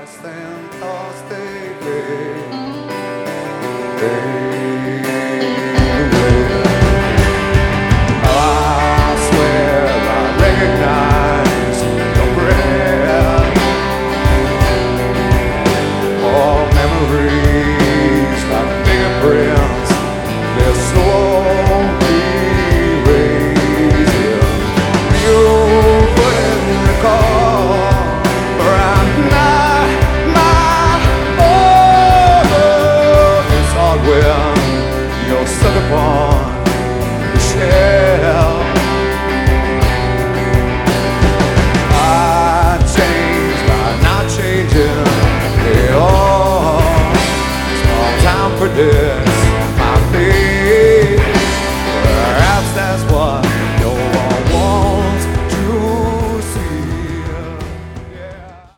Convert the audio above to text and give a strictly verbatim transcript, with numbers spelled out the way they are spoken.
stand or stay late. Fade away. I swear I recognize your breath. All memories like fingerprints, they're slowly erasing. You wouldn't recall, or I'm not my own. It's hard when you're stuck upon the shelf. I change by not changing at all. Small town predicts